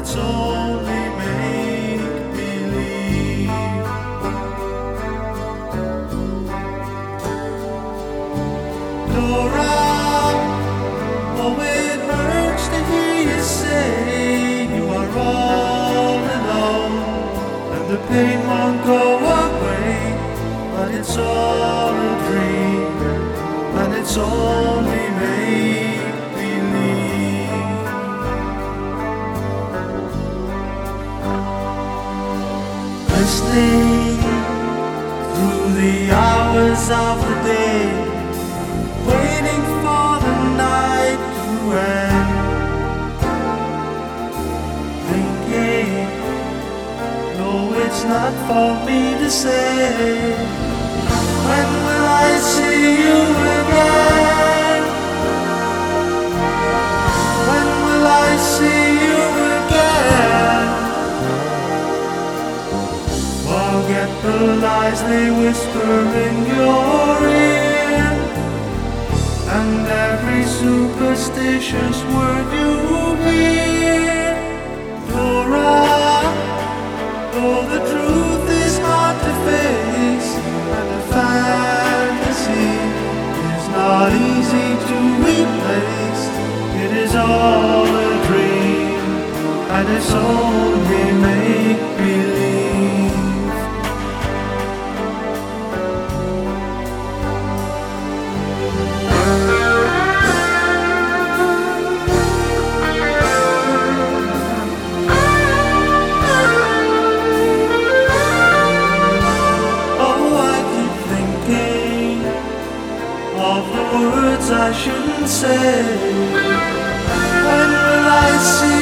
it's only make believe. Dora, oh it hurts to hear you say you are all alone, and the pain won't go away, but it's all a dream, and it's only make believe. Listening through the hours of the day, waiting for the night to end, thinking, no, it's not for me to say, when will I see you again? When will I see you again? Forget the lies they whisper in your ear, and every superstitious word you hear. Dora, though the truth is hard to face, and the fantasy is not easy to replace, it is all a dream, and it's only make believe. Of the words I shouldn't say, when will I see